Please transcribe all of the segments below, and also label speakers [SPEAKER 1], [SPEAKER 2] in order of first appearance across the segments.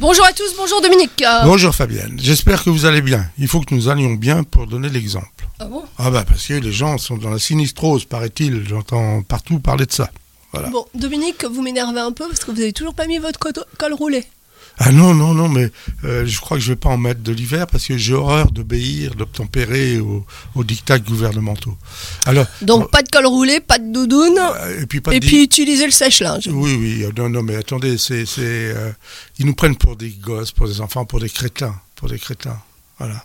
[SPEAKER 1] Bonjour à tous, bonjour Dominique.
[SPEAKER 2] Bonjour Fabienne, j'espère que vous allez bien. Il faut que nous allions bien pour donner l'exemple.
[SPEAKER 1] Ah bon ?
[SPEAKER 2] Ah bah parce que les gens sont dans la sinistrose, paraît-il, j'entends partout parler de ça. Voilà.
[SPEAKER 1] Bon, Dominique, vous m'énervez un peu parce que vous avez toujours pas mis votre col roulé.
[SPEAKER 2] Ah non, mais je crois que je vais pas en mettre de l'hiver parce que j'ai horreur d'obéir, d'obtempérer aux dictats gouvernementaux. Alors,
[SPEAKER 1] donc pas de col roulé, pas de doudoune, et puis utiliser le sèche-linge.
[SPEAKER 2] Oui, non mais attendez, ils nous prennent pour des gosses, pour des enfants, pour des crétins. Voilà.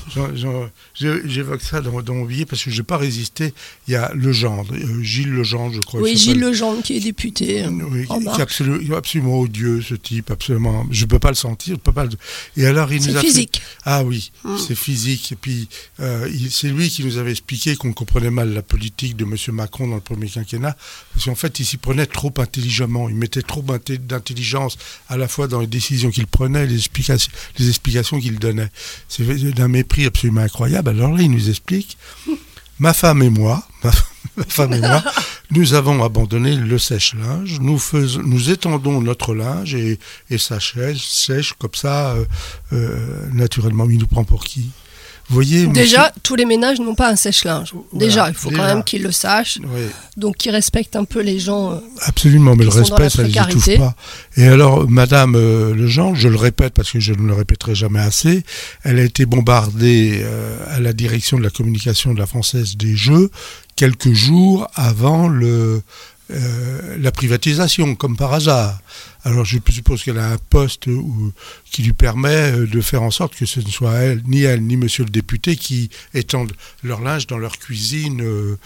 [SPEAKER 2] J'évoque ça dans mon billet parce que je n'ai pas résisté. Il y a Legendre, Gilles Legendre, je crois.
[SPEAKER 1] Oui, Gilles Legendre qui est député.
[SPEAKER 2] Oui, qui est absolument odieux, ce type, absolument. Je ne peux pas le sentir. Et alors,
[SPEAKER 1] c'est physique.
[SPEAKER 2] Ah oui, c'est physique. Et puis, c'est lui qui nous avait expliqué qu'on comprenait mal la politique de M. Macron dans le premier quinquennat. Parce qu'en fait, il s'y prenait trop intelligemment. Il mettait trop d'intelligence à la fois dans les décisions qu'il prenait, les explications qu'il donnait. C'est d'un mépris absolument incroyable. Alors là, il nous explique, ma femme et moi, nous avons abandonné le sèche-linge, nous étendons notre linge et ça sèche comme ça, naturellement. Mais il nous prend pour qui ? Vous voyez,
[SPEAKER 1] déjà, tous les ménages n'ont pas un sèche-linge. Déjà, il faut quand même qu'ils le sachent. Oui. Donc, qu'ils respectent un peu les gens.
[SPEAKER 2] Absolument, mais le respect, ça ne les étouffe pas. Et alors, Madame Legendre, je le répète parce que je ne le répéterai jamais assez, elle a été bombardée à la direction de la communication de la Française des Jeux quelques jours avant la privatisation, comme par hasard. Alors je suppose qu'elle a un poste qui lui permet de faire en sorte que ce ne soit elle, ni monsieur le député qui étendent leur linge dans leur cuisine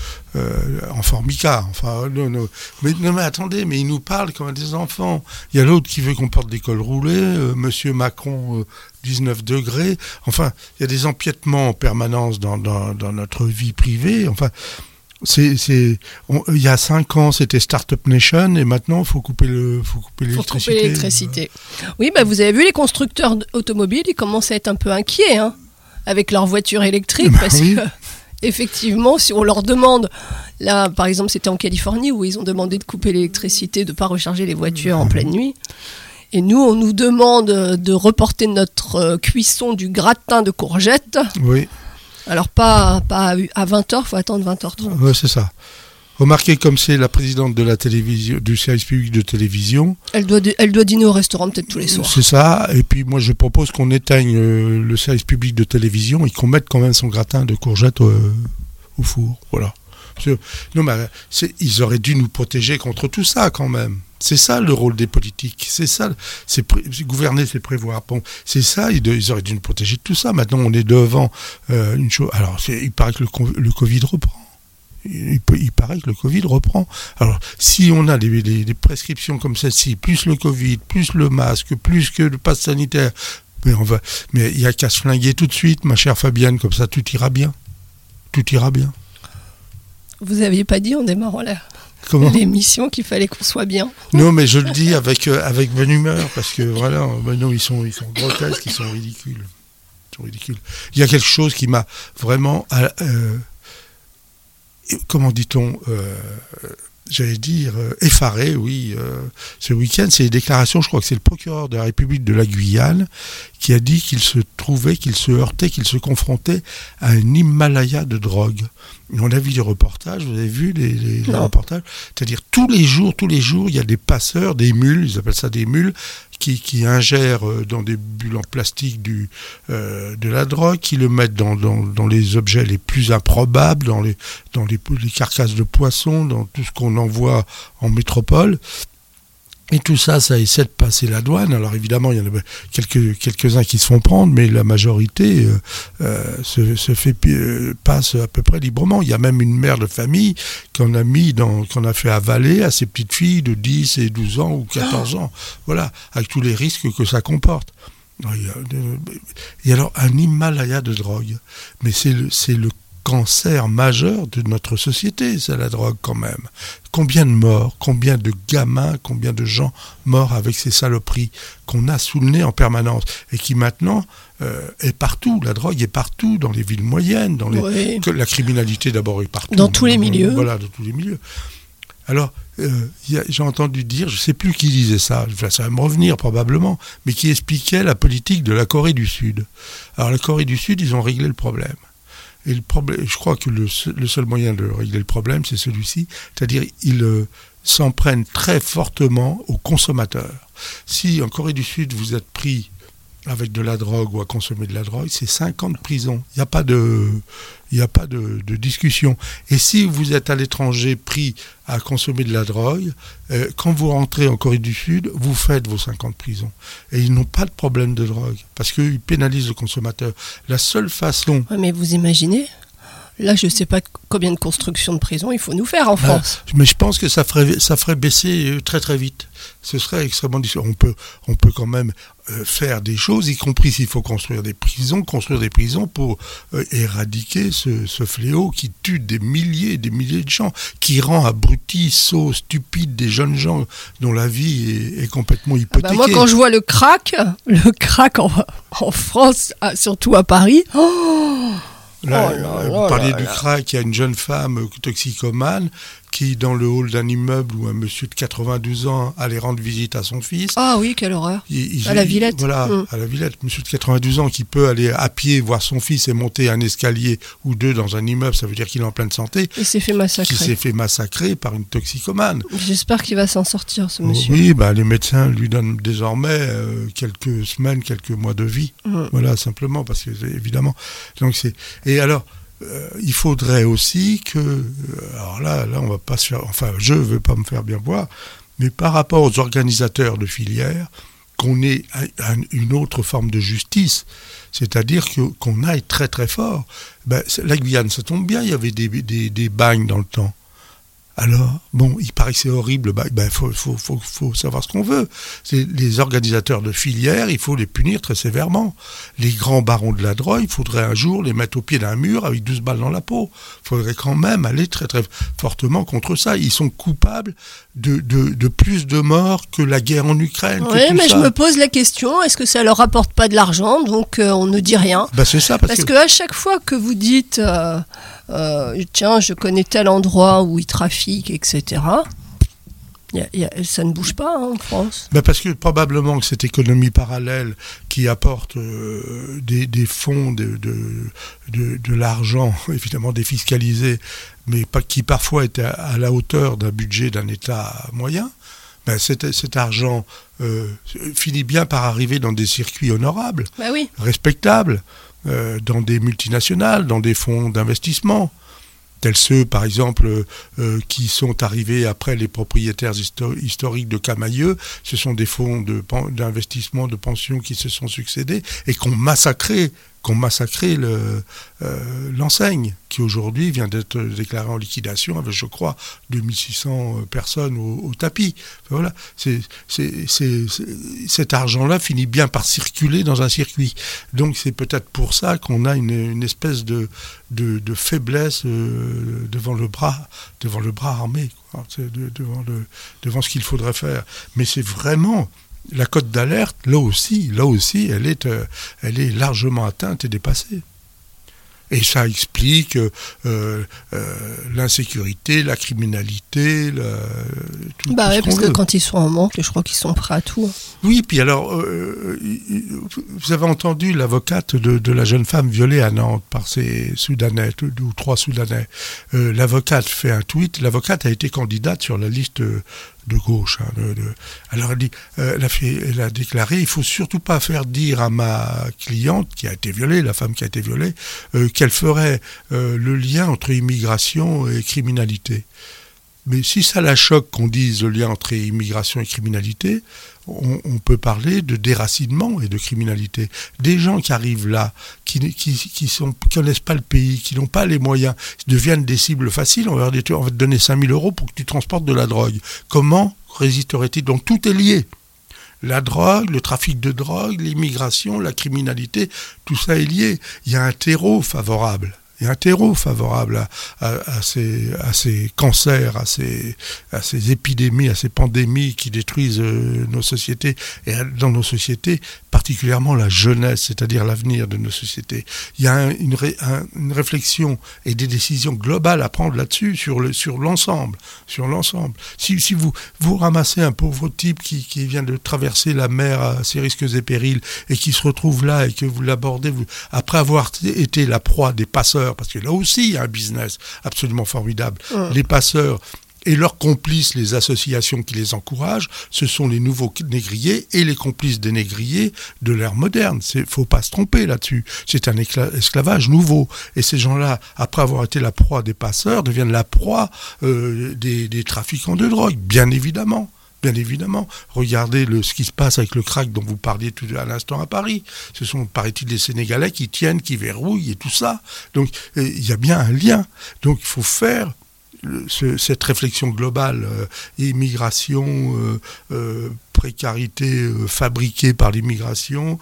[SPEAKER 2] en formica. Enfin, non. Mais attendez, mais ils nous parlent comme des enfants. Il y a l'autre qui veut qu'on porte des cols roulés, monsieur Macron 19 degrés. Enfin, il y a des empiètements en permanence dans notre vie privée. Enfin, il y a 5 ans, c'était Startup Nation, et maintenant, il faut couper l'électricité.
[SPEAKER 1] Faut couper l'électricité. Oui, vous avez vu, les constructeurs automobiles, ils commencent à être un peu inquiets, avec leurs voitures électriques, parce que, effectivement, si on leur demande, là, par exemple, c'était en Californie, où ils ont demandé de couper l'électricité, de ne pas recharger les voitures en pleine nuit. Et nous, on nous demande de reporter notre cuisson du gratin de courgettes. Oui. Alors, pas à 20h, il faut attendre 20h30.
[SPEAKER 2] Oui, c'est ça. Remarquez comme c'est la présidente de la télévision, du service public de télévision.
[SPEAKER 1] Elle doit dîner au restaurant peut-être tous les soirs.
[SPEAKER 2] C'est ça. Et puis, moi, je propose qu'on éteigne le service public de télévision et qu'on mette quand même son gratin de courgettes au four. Voilà. Non, mais ils auraient dû nous protéger contre tout ça, quand même. C'est ça le rôle des politiques. C'est ça. Gouverner, c'est prévoir. Bon, c'est ça. Ils auraient dû nous protéger de tout ça. Maintenant, on est devant une chose. Alors, il paraît que le Covid reprend. Il paraît que le Covid reprend. Alors, si on a des prescriptions comme celle-ci, plus le Covid, plus le masque, plus que le pass sanitaire, mais il n'y a qu'à se flinguer tout de suite, ma chère Fabienne, comme ça, tout ira bien. Tout ira bien.
[SPEAKER 1] Vous n'aviez pas dit en démarrant l'émission qu'il fallait qu'on soit bien.
[SPEAKER 2] Non, mais je le dis avec bonne humeur, parce que voilà, non, ils sont grotesques, ils sont ridicules. Il y a quelque chose qui m'a vraiment, comment dit-on, j'allais dire, effaré, oui, ce week-end, c'est les déclarations, je crois que c'est le procureur de la République de la Guyane qui a dit qu'il se heurtait, qu'il se confrontait à un Himalaya de drogue. On a vu les reportages, vous avez vu les reportages, c'est-à-dire tous les jours, il y a des passeurs, des mules, ils appellent ça des mules, qui ingèrent dans des bulles en plastique de la drogue, qui le mettent dans les objets les plus improbables, dans les carcasses de poissons, dans tout ce qu'on envoie en métropole. Et tout ça essaie de passer la douane. Alors évidemment, il y en a quelques-uns qui se font prendre, mais la majorité passe à peu près librement. Il y a même une mère de famille qu'on a fait avaler à ses petites filles de 10 et 12 ans ou 14 ans. Voilà, avec tous les risques que ça comporte. Et alors, un Himalaya de drogue. Mais c'est le cancer majeur de notre société, c'est la drogue quand même. Combien de morts, combien de gamins, combien de gens morts avec ces saloperies qu'on a sous le nez en permanence et qui maintenant est partout. La drogue est partout, dans les villes moyennes, la criminalité d'abord est partout.
[SPEAKER 1] Dans tous les milieux.
[SPEAKER 2] Voilà, dans tous les milieux. Alors, j'ai entendu dire, je ne sais plus qui disait ça, ça va me revenir probablement, mais qui expliquait la politique de la Corée du Sud. Alors la Corée du Sud, ils ont réglé le problème. Et le problème, je crois que le seul moyen de régler le problème, c'est celui-ci, c'est-à-dire ils s'en prennent très fortement aux consommateurs. Si en Corée du Sud, vous êtes pris avec de la drogue ou à consommer de la drogue, c'est 5 ans de prison. Il n'y a pas de discussion. Et si vous êtes à l'étranger pris à consommer de la drogue, quand vous rentrez en Corée du Sud, vous faites vos 5 ans de prison. Et ils n'ont pas de problème de drogue, parce qu'ils pénalisent le consommateur. La seule façon...
[SPEAKER 1] Ouais, mais vous imaginez ? Là, je ne sais pas combien de constructions de prisons il faut nous faire en France.
[SPEAKER 2] Mais je pense que ça ferait baisser très très vite. Ce serait extrêmement difficile. On peut quand même faire des choses, y compris s'il faut construire des prisons pour éradiquer ce fléau qui tue des milliers et des milliers de gens, qui rend abrutis, sots, stupides des jeunes gens dont la vie est complètement hypothéquée.
[SPEAKER 1] Moi, quand je vois le crack en France, surtout à Paris...
[SPEAKER 2] Là, vous parliez du crack, il y a une jeune femme toxicomane qui, dans le hall d'un immeuble où un monsieur de 92 ans allait rendre visite à son fils.
[SPEAKER 1] Ah oui, quelle horreur. À la Villette.
[SPEAKER 2] Voilà, à la Villette. Monsieur de 92 ans qui peut aller à pied voir son fils et monter un escalier ou deux dans un immeuble, ça veut dire qu'il est en pleine santé.
[SPEAKER 1] Il s'est fait massacrer.
[SPEAKER 2] Qui s'est fait massacrer par une toxicomane.
[SPEAKER 1] J'espère qu'il va s'en sortir, ce monsieur.
[SPEAKER 2] Oui, les médecins lui donnent désormais quelques semaines, quelques mois de vie. Voilà, simplement, parce que, évidemment... Donc et alors... il faudrait aussi que, alors là on va pas se faire, enfin je veux pas me faire bien voir, mais par rapport aux organisateurs de filières, qu'on ait une autre forme de justice, c'est-à-dire qu'on aille très très fort. La Guyane, ça tombe bien, il y avait des bagnes dans le temps. Alors, bon, il paraît que c'est horrible, faut savoir ce qu'on veut. C'est les organisateurs de filières, il faut les punir très sévèrement. Les grands barons de la drogue, il faudrait un jour les mettre au pied d'un mur avec 12 balles dans la peau. Il faudrait quand même aller très très fortement contre ça. Ils sont coupables de plus de morts que la guerre en Ukraine.
[SPEAKER 1] Oui, mais je me pose la question, est-ce que ça leur rapporte pas de l'argent, donc on ne dit rien.
[SPEAKER 2] C'est ça, parce
[SPEAKER 1] que à chaque fois que vous dites... tiens, je connais tel endroit où ils trafiquent, etc. Ça ne bouge pas en France.
[SPEAKER 2] Parce que probablement que cette économie parallèle qui apporte des fonds, de l'argent, évidemment défiscalisé, mais qui parfois est à la hauteur d'un budget d'un État moyen, cet argent finit bien par arriver dans des circuits honorables, respectables. Dans des multinationales, dans des fonds d'investissement, tels ceux, par exemple, qui sont arrivés après les propriétaires historiques de Camaïeu. Ce sont des fonds d'investissement, de pension qui se sont succédés et qui ont massacré l'enseigne, qui aujourd'hui vient d'être déclarée en liquidation avec, je crois, 2600 personnes au tapis. Voilà. Cet argent-là finit bien par circuler dans un circuit. Donc c'est peut-être pour ça qu'on a une espèce de faiblesse devant le bras armé, quoi, devant ce qu'il faudrait faire. Mais c'est vraiment... La cote d'alerte, là aussi, elle est largement atteinte et dépassée. Et ça explique l'insécurité, la criminalité, tout
[SPEAKER 1] parce que quand ils sont en manque, je crois qu'ils sont prêts à tout.
[SPEAKER 2] Oui, puis alors, vous avez entendu l'avocate de la jeune femme violée à Nantes par ces Soudanais, 2 ou 3 Soudanais. L'avocate fait un tweet, l'avocate a été candidate sur la liste de gauche. Alors elle a déclaré, il ne faut surtout pas faire dire à ma cliente qui a été violée, la femme qui a été violée, qu'elle ferait le lien entre immigration et criminalité. Mais si ça la choque qu'on dise le lien entre immigration et criminalité, on peut parler de déracinement et de criminalité. Des gens qui arrivent là, qui connaissent pas le pays, qui n'ont pas les moyens, deviennent des cibles faciles. On va te donner 5 000 € pour que tu transportes de la drogue. Comment résisterait-il ? Donc tout est lié. La drogue, le trafic de drogue, l'immigration, la criminalité, tout ça est lié. Il y a un terreau favorable. Il y a un terreau favorable à ces cancers, à ces épidémies, à ces pandémies qui détruisent nos sociétés, et dans nos sociétés, particulièrement la jeunesse, c'est-à-dire l'avenir de nos sociétés. Il y a une réflexion et des décisions globales à prendre là-dessus, sur l'ensemble. Si vous ramassez un pauvre type qui vient de traverser la mer à ses risques et périls et qui se retrouve là et que vous l'abordez, après avoir été la proie des passeurs, parce que là aussi il y a un business absolument formidable, les passeurs et leurs complices, les associations qui les encouragent, ce sont les nouveaux négriers et les complices des négriers de l'ère moderne. Faut pas se tromper là-dessus. C'est un esclavage nouveau. Et ces gens-là, après avoir été la proie des passeurs, deviennent la proie des trafiquants de drogue, bien évidemment. Bien évidemment, regardez ce qui se passe avec le crack dont vous parliez tout à l'instant à Paris. Ce sont, paraît-il, des Sénégalais qui tiennent, qui verrouillent et tout ça. Donc, il y a bien un lien. Donc, il faut faire cette réflexion globale, immigration, précarité fabriquée par l'immigration,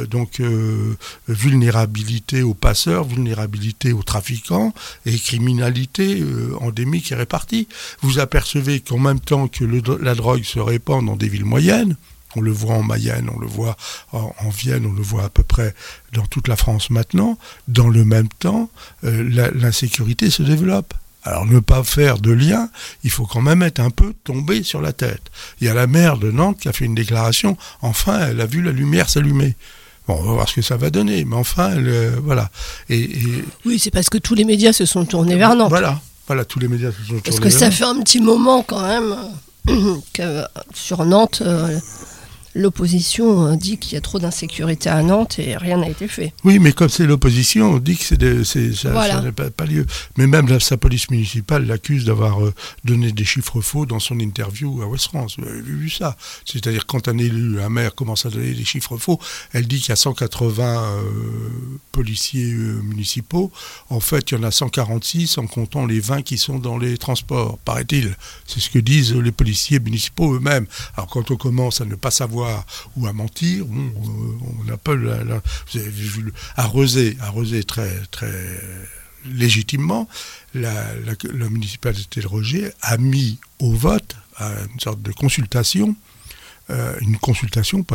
[SPEAKER 2] vulnérabilité aux passeurs, vulnérabilité aux trafiquants et criminalité endémique et répartie. Vous apercevez qu'en même temps que la drogue se répand dans des villes moyennes, on le voit en Mayenne, on le voit en Vienne, on le voit à peu près dans toute la France maintenant, dans le même temps, l'insécurité se développe. Alors ne pas faire de lien, il faut quand même être un peu tombé sur la tête. Il y a la maire de Nantes qui a fait une déclaration, enfin elle a vu la lumière s'allumer. Bon, on va voir ce que ça va donner, mais enfin, voilà.
[SPEAKER 1] Oui, c'est parce que tous les médias se sont tournés vers Nantes.
[SPEAKER 2] Voilà, tous les médias se sont tournés vers Nantes.
[SPEAKER 1] Parce que ça fait un petit moment quand même que sur Nantes, l'opposition dit qu'il y a trop d'insécurité à Nantes et rien n'a été fait.
[SPEAKER 2] Oui, mais comme c'est l'opposition, on dit que ça n'a pas lieu. Mais même sa police municipale l'accuse d'avoir donné des chiffres faux dans son interview à Ouest France. Vous avez vu ça? C'est-à-dire quand un élu, un maire commence à donner des chiffres faux, elle dit qu'il y a 180 policiers municipaux. En fait, il y en a 146 en comptant les 20 qui sont dans les transports, paraît-il. C'est ce que disent les policiers municipaux eux-mêmes. Alors quand on commence à ne pas savoir ou à mentir, on n'a pas vous avez vu à Rezé très très légitimement, la municipalité de Rezé a mis au vote à une sorte de consultation, une consultation,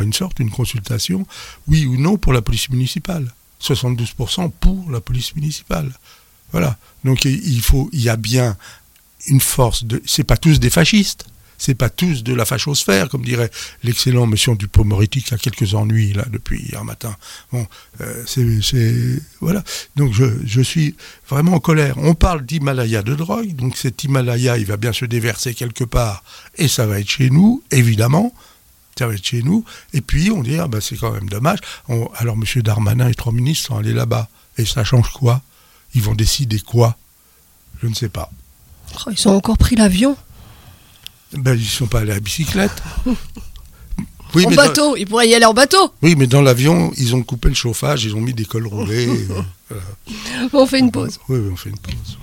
[SPEAKER 2] oui ou non pour la police municipale. 72% pour la police municipale. Voilà. Donc il y a bien une force c'est pas tous des fascistes. C'est pas tous de la fachosphère, comme dirait l'excellent monsieur Dupond-Moretti qui a quelques ennuis là depuis hier matin. Bon, voilà. Donc je suis vraiment en colère. On parle d'Himalaya de drogue, donc cet Himalaya, il va bien se déverser quelque part, et ça va être chez nous, évidemment. Ça va être chez nous. Et puis on dit c'est quand même dommage. Alors monsieur Darmanin et 3 ministres sont allés là-bas, et ça change quoi? Ils vont décider quoi? Je ne sais pas.
[SPEAKER 1] Ils ont encore pris l'avion.
[SPEAKER 2] Ils ne sont pas allés à la bicyclette.
[SPEAKER 1] Oui, en bateau, ils pourraient y aller en bateau.
[SPEAKER 2] Oui, mais dans l'avion, ils ont coupé le chauffage, ils ont mis des cols roulés.
[SPEAKER 1] Voilà. On fait une pause.
[SPEAKER 2] Oui, on fait une pause.